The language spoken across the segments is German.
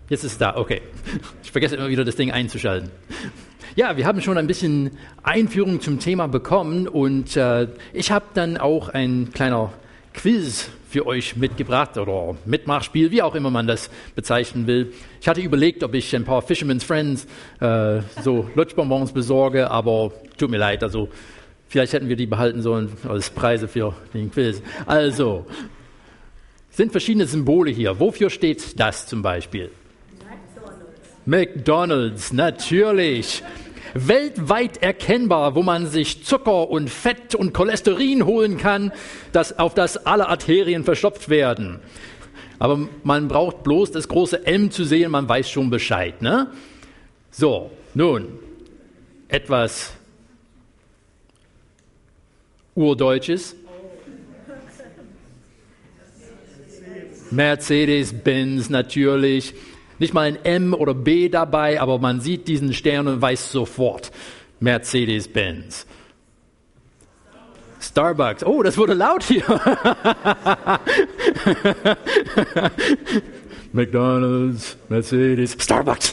Jetzt ist es da, okay. Ich vergesse immer wieder, das Ding einzuschalten. Ja, wir haben schon ein bisschen Einführung zum Thema bekommen und ich habe dann auch ein kleiner Quiz für euch mitgebracht oder Mitmachspiel, wie auch immer man das bezeichnen will. Ich hatte überlegt, ob ich ein paar Fisherman's Friends, so Lutschbonbons besorge, aber tut mir leid, also vielleicht hätten wir die behalten sollen als Preise für den Quiz. Also, sind verschiedene Symbole hier. Wofür steht das zum Beispiel? McDonald's, natürlich. Weltweit erkennbar, wo man sich Zucker und Fett und Cholesterin holen kann, auf das alle Arterien verstopft werden. Aber man braucht bloß das große M zu sehen, man weiß schon Bescheid, ne? So, nun, etwas Urdeutsches. Mercedes-Benz natürlich. Nicht mal ein M oder B dabei, aber man sieht diesen Stern und weiß sofort, Mercedes-Benz. Starbucks, oh, das wurde laut hier. McDonald's, Mercedes, Starbucks.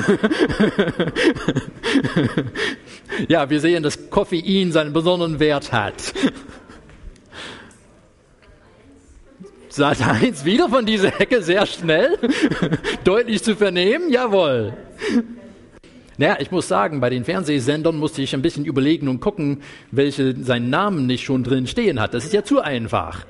Ja, wir sehen, dass Koffein seinen besonderen Wert hat. Sat 1 wieder von dieser Ecke, sehr schnell, deutlich zu vernehmen, jawohl. Naja, ich muss sagen, bei den Fernsehsendern musste ich ein bisschen überlegen und gucken, welche seinen Namen nicht schon drin stehen hat. Das ist ja zu einfach.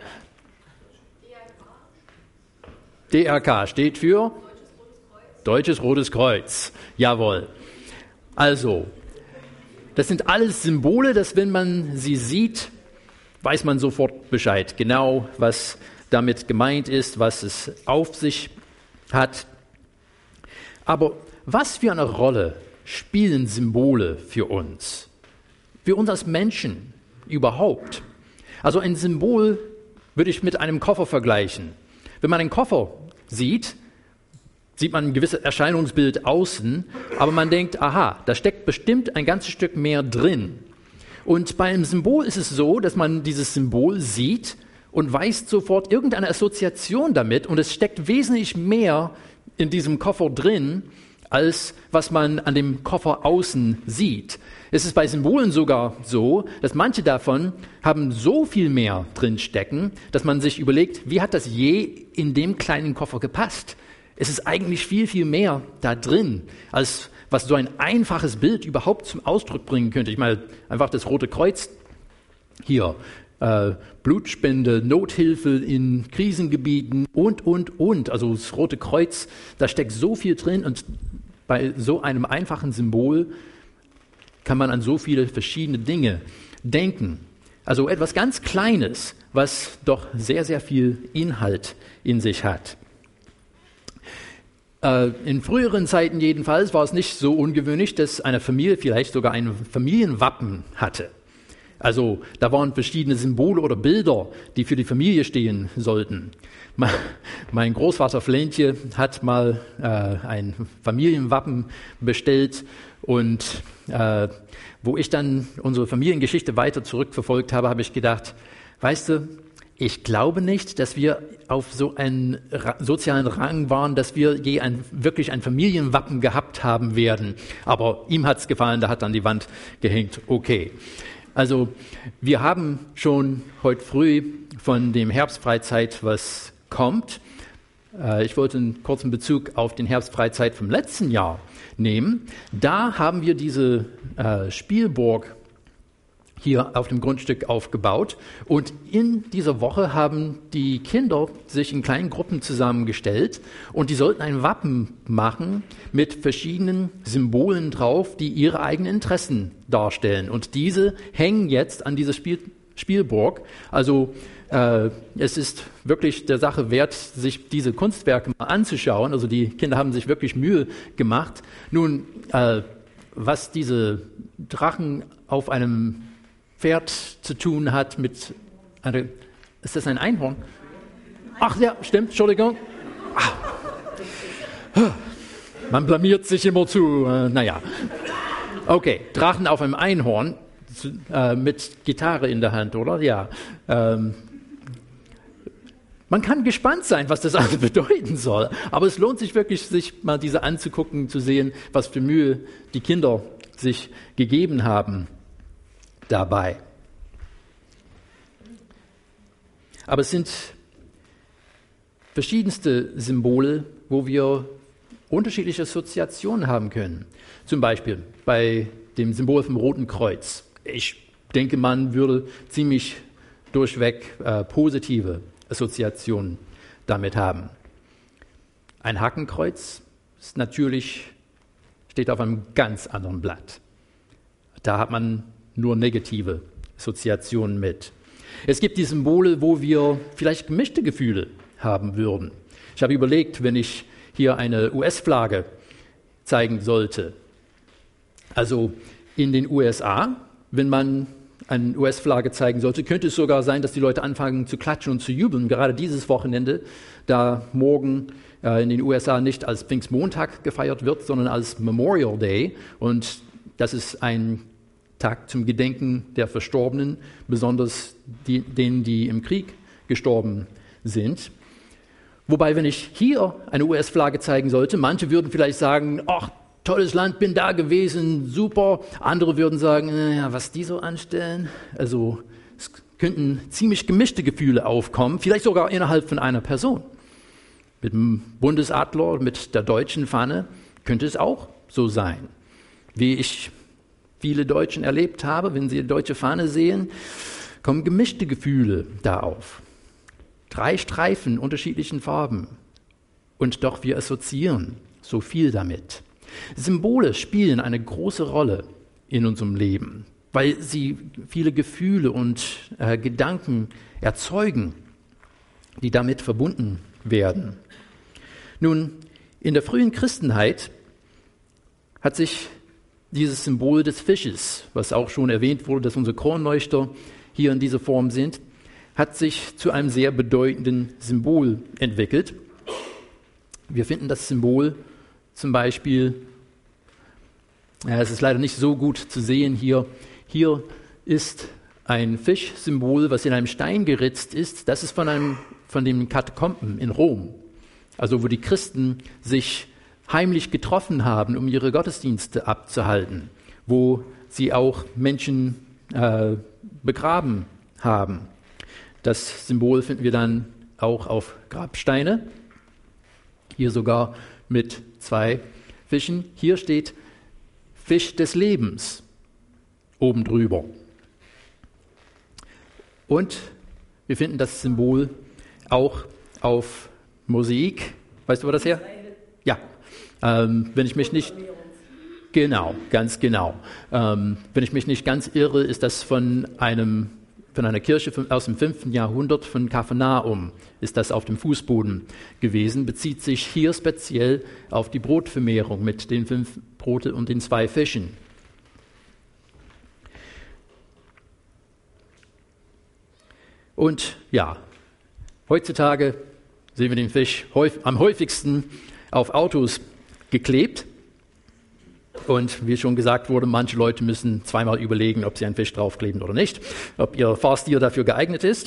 DRK steht für Deutsches Rotes Kreuz, jawohl. Also, das sind alles Symbole, dass wenn man sie sieht, weiß man sofort Bescheid, genau was damit gemeint ist, was es auf sich hat. Aber was für eine Rolle spielen Symbole für uns als Menschen überhaupt? Also ein Symbol würde ich mit einem Koffer vergleichen. Wenn man einen Koffer sieht man ein gewisses Erscheinungsbild außen, aber man denkt, aha, da steckt bestimmt ein ganzes Stück mehr drin. Und bei einem Symbol ist es so, dass man dieses Symbol sieht und weiß sofort irgendeine Assoziation damit und es steckt wesentlich mehr in diesem Koffer drin, als was man an dem Koffer außen sieht. Es ist bei Symbolen sogar so, dass manche davon haben so viel mehr drin stecken, dass man sich überlegt, wie hat das je in dem kleinen Koffer gepasst? Es ist eigentlich viel, viel mehr da drin, als was so ein einfaches Bild überhaupt zum Ausdruck bringen könnte. Ich meine, einfach das Rote Kreuz hier. Blutspende, Nothilfe in Krisengebieten und. Also das Rote Kreuz, da steckt so viel drin und bei so einem einfachen Symbol kann man an so viele verschiedene Dinge denken. Also etwas ganz Kleines, was doch sehr, sehr viel Inhalt in sich hat. In früheren Zeiten jedenfalls war es nicht so ungewöhnlich, dass eine Familie vielleicht sogar ein Familienwappen hatte. Also da waren verschiedene Symbole oder Bilder, die für die Familie stehen sollten. Mein Großvater Flentje hat mal ein Familienwappen bestellt und wo ich dann unsere Familiengeschichte weiter zurückverfolgt habe, habe ich gedacht, weißt du, ich glaube nicht, dass wir auf so einen sozialen Rang waren, dass wir je wirklich ein Familienwappen gehabt haben werden. Aber ihm hat's gefallen, da hat an die Wand gehängt, okay. Also wir haben schon heute früh von dem Herbstfreizeit was kommt. Ich wollte einen kurzen Bezug auf den Herbstfreizeit vom letzten Jahr nehmen. Da haben wir diese Spielburg hier auf dem Grundstück aufgebaut und in dieser Woche haben die Kinder sich in kleinen Gruppen zusammengestellt und die sollten ein Wappen machen mit verschiedenen Symbolen drauf, die ihre eigenen Interessen darstellen und diese hängen jetzt an dieser Spielburg. Also es ist wirklich der Sache wert, sich diese Kunstwerke mal anzuschauen. Also die Kinder haben sich wirklich Mühe gemacht. Nun, was diese Drachen auf einem Pferd zu tun hat mit ist das ein Einhorn? Ach ja, stimmt, Entschuldigung. Man blamiert sich immer zu, naja. Okay, Drachen auf einem Einhorn mit Gitarre in der Hand, oder? Ja. Man kann gespannt sein, was das alles bedeuten soll. Aber es lohnt sich wirklich, sich mal diese anzugucken, zu sehen, was für Mühe die Kinder sich gegeben haben dabei. Aber es sind verschiedenste Symbole, wo wir unterschiedliche Assoziationen haben können. Zum Beispiel bei dem Symbol vom Roten Kreuz. Ich denke, man würde ziemlich durchweg positive Assoziationen damit haben. Ein Hakenkreuz ist natürlich, steht auf einem ganz anderen Blatt. Da hat man nur negative Assoziationen mit. Es gibt die Symbole, wo wir vielleicht gemischte Gefühle haben würden. Ich habe überlegt, wenn ich hier eine US-Flagge zeigen sollte. Also in den USA, wenn man eine US-Flagge zeigen sollte, könnte es sogar sein, dass die Leute anfangen zu klatschen und zu jubeln. Gerade dieses Wochenende, da morgen in den USA nicht als Pfingstmontag gefeiert wird, sondern als Memorial Day. Und das ist ein Tag zum Gedenken der Verstorbenen, besonders denen, die im Krieg gestorben sind. Wobei, wenn ich hier eine US-Flagge zeigen sollte, manche würden vielleicht sagen, ach, tolles Land, bin da gewesen, super. Andere würden sagen, ja, was die so anstellen. Also es könnten ziemlich gemischte Gefühle aufkommen, vielleicht sogar innerhalb von einer Person. Mit dem Bundesadler, mit der deutschen Fahne könnte es auch so sein. Wie ich viele Deutschen erlebt habe, wenn sie die deutsche Fahne sehen, kommen gemischte Gefühle da auf. 3 Streifen unterschiedlichen Farben. Und doch wir assoziieren so viel damit. Symbole spielen eine große Rolle in unserem Leben, weil sie viele Gefühle und Gedanken erzeugen, die damit verbunden werden. Nun, in der frühen Christenheit hat sich dieses Symbol des Fisches, was auch schon erwähnt wurde, dass unsere Kronleuchter hier in dieser Form sind, hat sich zu einem sehr bedeutenden Symbol entwickelt. Wir finden das Symbol zum Beispiel, es ist leider nicht so gut zu sehen hier. Hier ist ein Fischsymbol, was in einem Stein geritzt ist. Das ist von den Katakomben in Rom, also wo die Christen sich heimlich getroffen haben, um ihre Gottesdienste abzuhalten, wo sie auch Menschen begraben haben. Das Symbol finden wir dann auch auf Grabsteine, hier sogar mit 2 Fischen. Hier steht Fisch des Lebens oben drüber. Und wir finden das Symbol auch auf Mosaik. Weißt du, wo das her? Ja, wenn ich mich nicht... Genau, ganz genau. Wenn ich mich nicht ganz irre, ist das von einer Kirche aus dem 5. Jahrhundert von Kapernaum ist das auf dem Fußboden gewesen, bezieht sich hier speziell auf die Brotvermehrung mit den 5 Brote und den 2 Fischen. Und ja, heutzutage sehen wir den Fisch am häufigsten auf Autos geklebt. Und wie schon gesagt wurde, manche Leute müssen zweimal überlegen, ob sie einen Fisch draufkleben oder nicht, ob ihr Fahrstil dafür geeignet ist.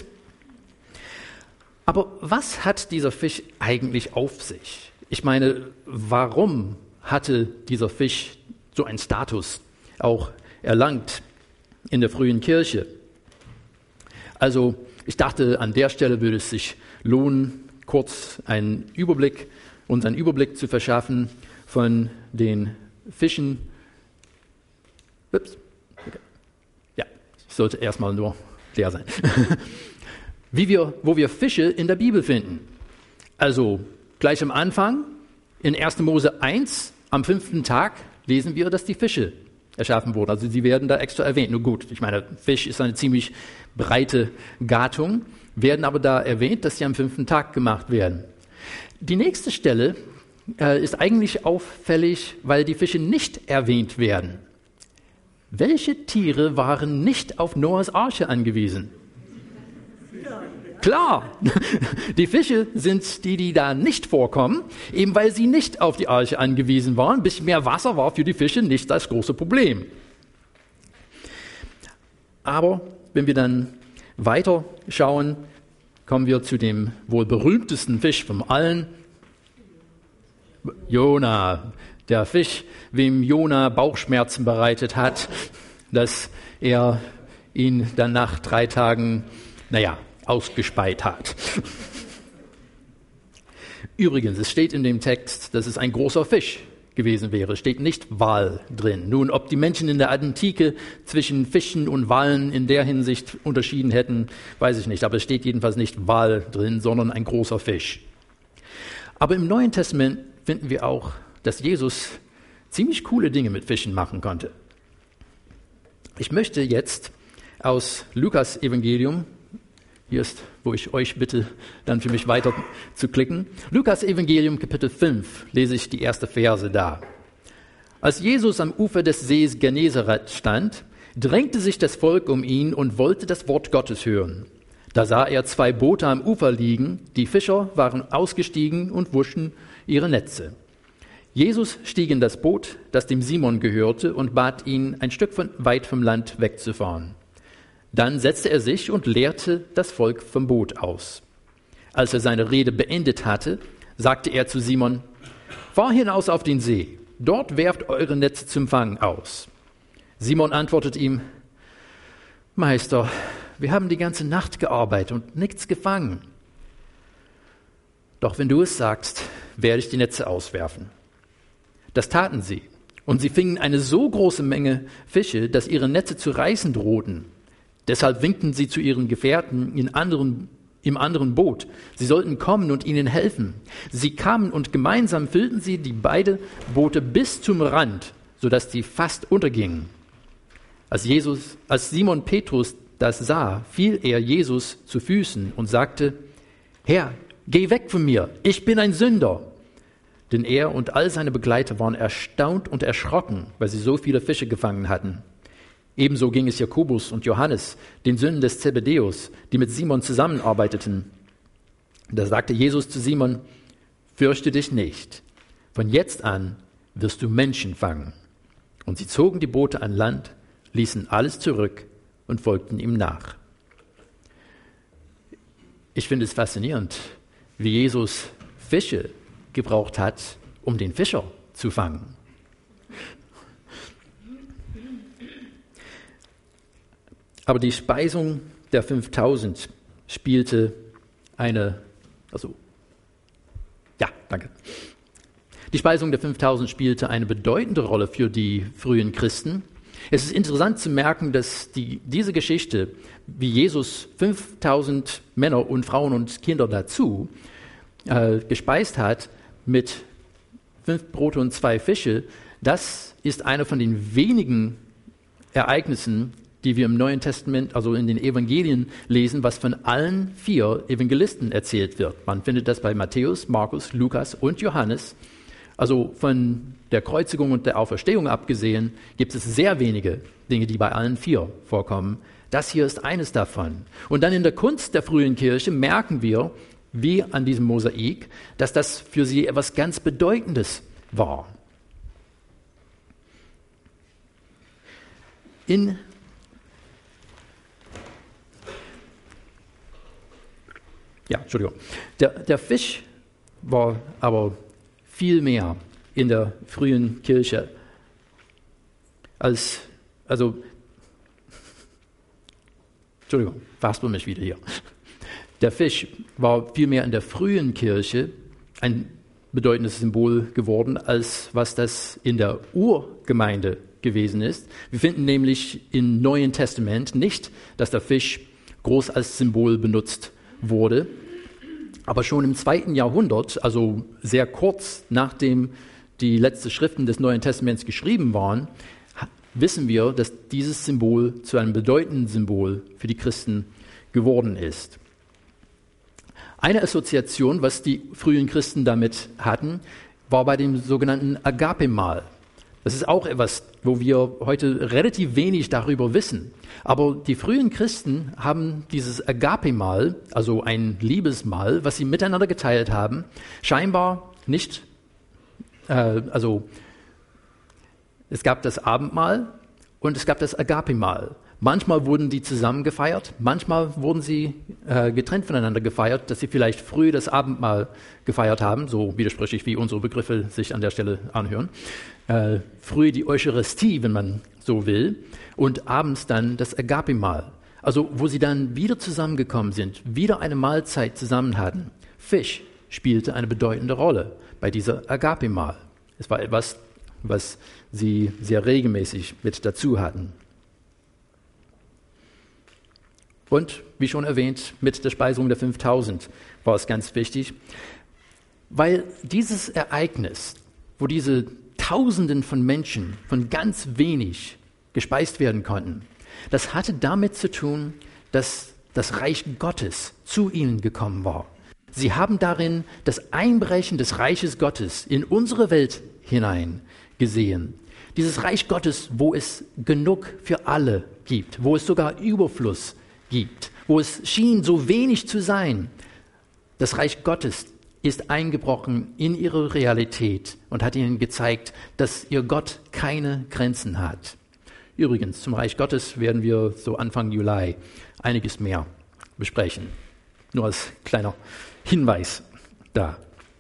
Aber was hat dieser Fisch eigentlich auf sich? Ich meine, warum hatte dieser Fisch so einen Status auch erlangt in der frühen Kirche? Also ich dachte, an der Stelle würde es sich lohnen, kurz uns einen Überblick zu verschaffen von den Fischen. Ups. Okay. Ja, ich sollte erstmal nur leer sein. Wo wir Fische in der Bibel finden. Also gleich am Anfang, in 1. Mose 1, am 5. Tag, lesen wir, dass die Fische erschaffen wurden. Also sie werden da extra erwähnt. Nur gut, ich meine, Fisch ist eine ziemlich breite Gattung, werden aber da erwähnt, dass sie am 5. Tag gemacht werden. Die nächste Stelle ist eigentlich auffällig, weil die Fische nicht erwähnt werden. Welche Tiere waren nicht auf Noahs Arche angewiesen? Klar, die Fische sind die da nicht vorkommen, eben weil sie nicht auf die Arche angewiesen waren. Ein bisschen mehr Wasser war für die Fische nicht das große Problem. Aber wenn wir dann weiter schauen, kommen wir zu dem wohl berühmtesten Fisch von allen, Jona. Der Fisch, wem Jona Bauchschmerzen bereitet hat, dass er ihn dann nach 3 Tagen, ausgespeit hat. Übrigens, es steht in dem Text, dass es ein großer Fisch gewesen wäre. Es steht nicht Wal drin. Nun, ob die Menschen in der Antike zwischen Fischen und Walen in der Hinsicht unterschieden hätten, weiß ich nicht. Aber es steht jedenfalls nicht Wal drin, sondern ein großer Fisch. Aber im Neuen Testament finden wir auch, dass Jesus ziemlich coole Dinge mit Fischen machen konnte. Ich möchte jetzt aus Lukas Evangelium, hier ist, wo ich euch bitte, dann für mich weiter zu klicken. Lukas Evangelium Kapitel 5 lese ich die erste Verse da. Als Jesus am Ufer des Sees Genezareth stand, drängte sich das Volk um ihn und wollte das Wort Gottes hören. Da sah er 2 Boote am Ufer liegen, die Fischer waren ausgestiegen und wuschen ihre Netze. Jesus stieg in das Boot, das dem Simon gehörte, und bat ihn, ein Stück weit vom Land wegzufahren. Dann setzte er sich und leerte das Volk vom Boot aus. Als er seine Rede beendet hatte, sagte er zu Simon: Fahr hinaus auf den See, dort werft eure Netze zum Fang aus. Simon antwortete ihm: Meister, wir haben die ganze Nacht gearbeitet und nichts gefangen. Doch wenn du es sagst, werde ich die Netze auswerfen. Das taten sie, und sie fingen eine so große Menge Fische, dass ihre Netze zu reißen drohten. Deshalb winkten sie zu ihren Gefährten im anderen Boot. Sie sollten kommen und ihnen helfen. Sie kamen und gemeinsam füllten sie die beiden Boote bis zum Rand, sodass sie fast untergingen. Als Simon Petrus das sah, fiel er Jesus zu Füßen und sagte: Herr, geh weg von mir, ich bin ein Sünder. Denn er und all seine Begleiter waren erstaunt und erschrocken, weil sie so viele Fische gefangen hatten. Ebenso ging es Jakobus und Johannes, den Söhnen des Zebedäus, die mit Simon zusammenarbeiteten. Da sagte Jesus zu Simon: Fürchte dich nicht, von jetzt an wirst du Menschen fangen. Und sie zogen die Boote an Land, ließen alles zurück und folgten ihm nach. Ich finde es faszinierend, wie Jesus Fische gebraucht hat, um den Fischer zu fangen. Aber die Speisung der 5000 spielte Die Speisung der 5000 spielte eine bedeutende Rolle für die frühen Christen. Es ist interessant zu merken, dass diese Geschichte, wie Jesus 5000 Männer und Frauen und Kinder dazu gespeist hat mit 5 Brote und 2 Fische, das ist einer von den wenigen Ereignissen, die wir im Neuen Testament, also in den Evangelien lesen, was von allen 4 Evangelisten erzählt wird. Man findet das bei Matthäus, Markus, Lukas und Johannes. Also von der Kreuzigung und der Auferstehung abgesehen, gibt es sehr wenige Dinge, die bei allen 4 vorkommen. Das hier ist eines davon. Und dann in der Kunst der frühen Kirche merken wir, wie an diesem Mosaik, dass das für sie etwas ganz Bedeutendes war. Der Fisch war aber viel mehr in der frühen Kirche verhaspel mich wieder hier. Der Fisch war vielmehr in der frühen Kirche ein bedeutendes Symbol geworden, als was das in der Urgemeinde gewesen ist. Wir finden nämlich im Neuen Testament nicht, dass der Fisch groß als Symbol benutzt wurde. Aber schon im 2. Jahrhundert, also sehr kurz nachdem die letzten Schriften des Neuen Testaments geschrieben waren, wissen wir, dass dieses Symbol zu einem bedeutenden Symbol für die Christen geworden ist. Eine Assoziation, was die frühen Christen damit hatten, war bei dem sogenannten Agape-Mahl. Das ist auch etwas, wo wir heute relativ wenig darüber wissen. Aber die frühen Christen haben dieses Agape-Mahl, also ein Liebesmahl, was sie miteinander geteilt haben, scheinbar nicht, es gab das Abendmahl und es gab das Agape-Mahl. Manchmal wurden die zusammen gefeiert, manchmal wurden sie getrennt voneinander gefeiert, dass sie vielleicht früh das Abendmahl gefeiert haben, so widersprüchlich wie unsere Begriffe sich an der Stelle anhören. Früh die Eucharistie, wenn man so will, und abends dann das Agape-Mahl. Also wo sie dann wieder zusammengekommen sind, wieder eine Mahlzeit zusammen hatten. Fisch spielte eine bedeutende Rolle bei dieser Agape-Mahl. Es war etwas, was sie sehr regelmäßig mit dazu hatten. Und, wie schon erwähnt, mit der Speisung der 5000 war es ganz wichtig, weil dieses Ereignis, wo diese Tausenden von Menschen von ganz wenig gespeist werden konnten, das hatte damit zu tun, dass das Reich Gottes zu ihnen gekommen war. Sie haben darin das Einbrechen des Reiches Gottes in unsere Welt hinein gesehen. Dieses Reich Gottes, wo es genug für alle gibt, wo es sogar Überfluss gibt, wo es schien so wenig zu sein. Das Reich Gottes ist eingebrochen in ihre Realität und hat ihnen gezeigt, dass ihr Gott keine Grenzen hat. Übrigens, zum Reich Gottes werden wir so Anfang Juli einiges mehr besprechen. Nur als kleiner Hinweis da.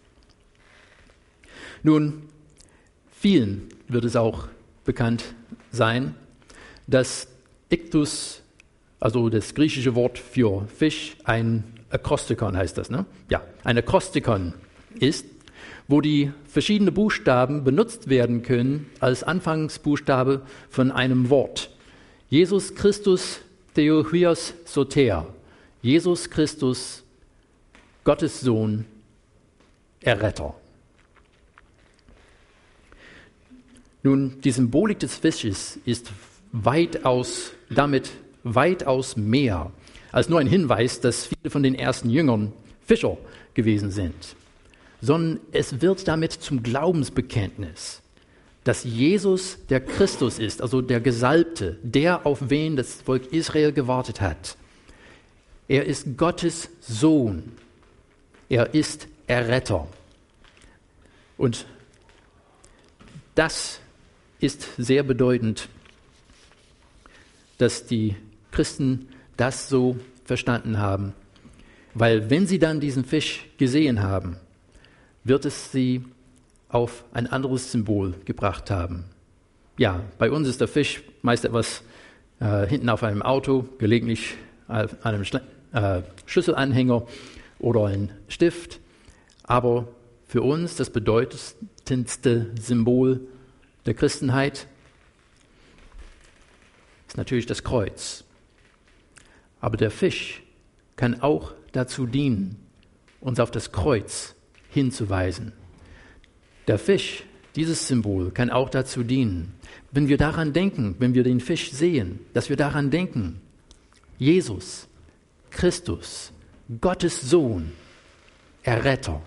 Nun, vielen wird es auch bekannt sein, dass Ichthus, also das griechische Wort für Fisch, ein Akrostikon heißt das, ne? Ja, ein Akrostikon ist, wo die verschiedenen Buchstaben benutzt werden können als Anfangsbuchstabe von einem Wort. Jesus Christus Theoios Soter. Jesus Christus, Gottes Sohn, Erretter. Nun, die Symbolik des Fisches ist damit weitaus mehr als nur ein Hinweis, dass viele von den ersten Jüngern Fischer gewesen sind, sondern es wird damit zum Glaubensbekenntnis, dass Jesus der Christus ist, also der Gesalbte, der, auf wen das Volk Israel gewartet hat. Er ist Gottes Sohn. Er ist Erretter. Und das ist sehr bedeutend, dass die Christen das so verstanden haben. Weil wenn sie dann diesen Fisch gesehen haben, wird es sie auf ein anderes Symbol gebracht haben. Ja, bei uns ist der Fisch meist etwas hinten auf einem Auto, gelegentlich auf einem Schlüsselanhänger oder ein Stift. Aber für uns das bedeutendste Symbol der Christenheit ist natürlich das Kreuz. Aber der Fisch kann auch dazu dienen, uns auf das Kreuz hinzuweisen. Der Fisch, dieses Symbol, kann auch dazu dienen, wenn wir daran denken, wenn wir den Fisch sehen, dass wir daran denken, Jesus, Christus, Gottes Sohn, Erretter.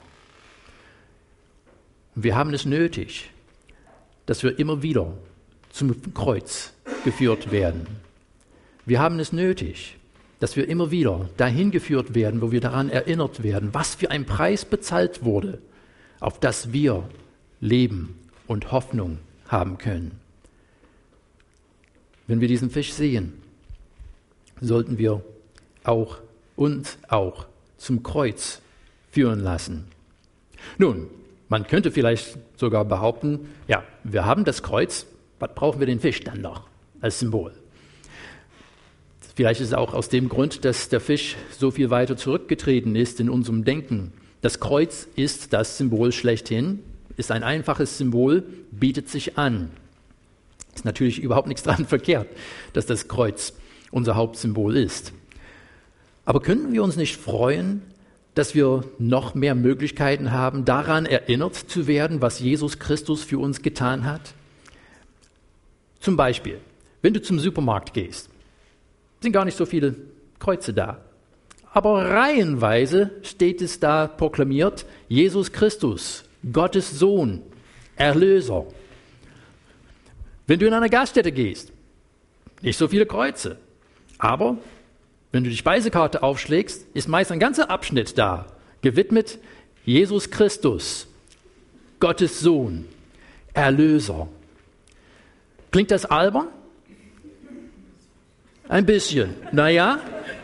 Und wir haben es nötig, dass wir immer wieder zum Kreuz geführt werden. Wir haben es nötig, dass wir immer wieder dahin geführt werden, wo wir daran erinnert werden, was für ein Preis bezahlt wurde, auf das wir Leben und Hoffnung haben können. Wenn wir diesen Fisch sehen, sollten wir uns auch zum Kreuz führen lassen. Nun, man könnte vielleicht sogar behaupten, ja, wir haben das Kreuz, was brauchen wir den Fisch dann noch als Symbol? Vielleicht ist es auch aus dem Grund, dass der Fisch so viel weiter zurückgetreten ist in unserem Denken. Das Kreuz ist das Symbol schlechthin, ist ein einfaches Symbol, bietet sich an. Ist natürlich überhaupt nichts daran verkehrt, dass das Kreuz unser Hauptsymbol ist. Aber könnten wir uns nicht freuen, dass wir noch mehr Möglichkeiten haben, daran erinnert zu werden, was Jesus Christus für uns getan hat? Zum Beispiel, wenn du zum Supermarkt gehst, sind gar nicht so viele Kreuze da. Aber reihenweise steht es da proklamiert, Jesus Christus, Gottes Sohn, Erlöser. Wenn du in eine Gaststätte gehst, nicht so viele Kreuze. Aber wenn du die Speisekarte aufschlägst, ist meist ein ganzer Abschnitt da, gewidmet Jesus Christus, Gottes Sohn, Erlöser. Klingt das albern? Ein bisschen, naja.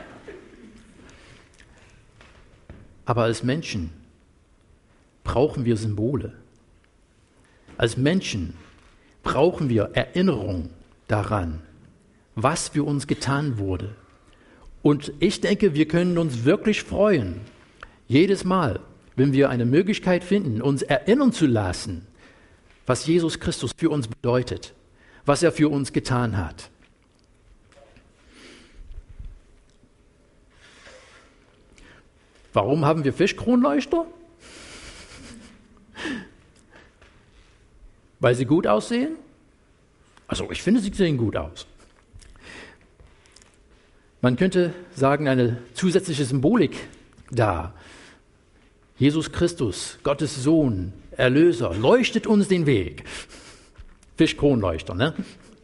Aber als Menschen brauchen wir Symbole. Als Menschen brauchen wir Erinnerung daran, was für uns getan wurde. Und ich denke, wir können uns wirklich freuen, jedes Mal, wenn wir eine Möglichkeit finden, uns erinnern zu lassen, was Jesus Christus für uns bedeutet, was er für uns getan hat. Warum haben wir Fischkronleuchter? Weil sie gut aussehen? Also ich finde, sie sehen gut aus. Man könnte sagen, eine zusätzliche Symbolik da. Jesus Christus, Gottes Sohn, Erlöser, leuchtet uns den Weg. Fischkronleuchter, ne?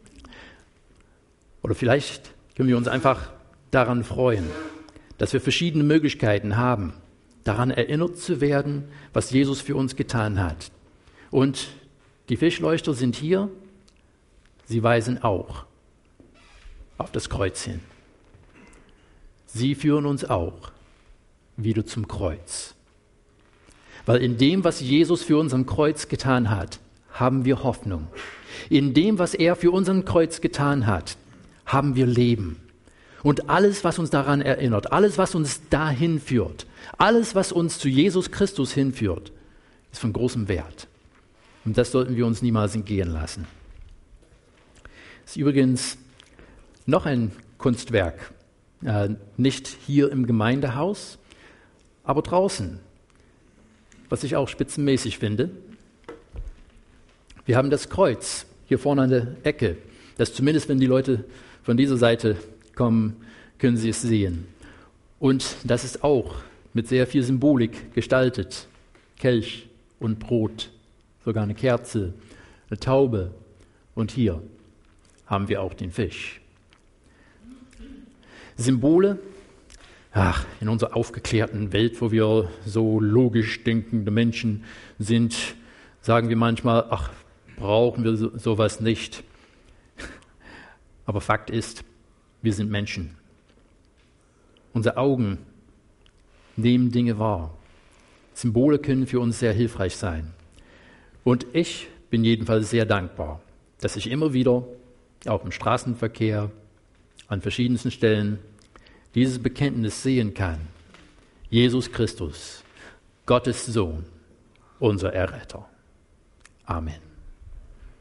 Oder vielleicht können wir uns einfach daran freuen, dass wir verschiedene Möglichkeiten haben, daran erinnert zu werden, was Jesus für uns getan hat. Und die Fischleuchter sind hier, sie weisen auch auf das Kreuz hin. Sie führen uns auch wieder zum Kreuz. Weil in dem, was Jesus für uns am Kreuz getan hat, haben wir Hoffnung. In dem, was er für uns am Kreuz getan hat, haben wir Leben. Und alles, was uns daran erinnert, alles, was uns dahin führt, alles, was uns zu Jesus Christus hinführt, ist von großem Wert. Und das sollten wir uns niemals entgehen lassen. Das ist übrigens noch ein Kunstwerk, nicht hier im Gemeindehaus, aber draußen, was ich auch spitzenmäßig finde. Wir haben das Kreuz hier vorne an der Ecke, das zumindest, wenn die Leute von dieser Seite kommen, können sie es sehen. Und das ist auch mit sehr viel Symbolik gestaltet. Kelch und Brot, sogar eine Kerze, eine Taube und hier haben wir auch den Fisch. Symbole, in unserer aufgeklärten Welt, wo wir so logisch denkende Menschen sind, sagen wir manchmal, brauchen wir sowas nicht. Aber Fakt ist, wir sind Menschen. Unsere Augen nehmen Dinge wahr. Symbole können für uns sehr hilfreich sein. Und ich bin jedenfalls sehr dankbar, dass ich immer wieder, auch im Straßenverkehr, an verschiedensten Stellen, dieses Bekenntnis sehen kann. Jesus Christus, Gottes Sohn, unser Erretter. Amen.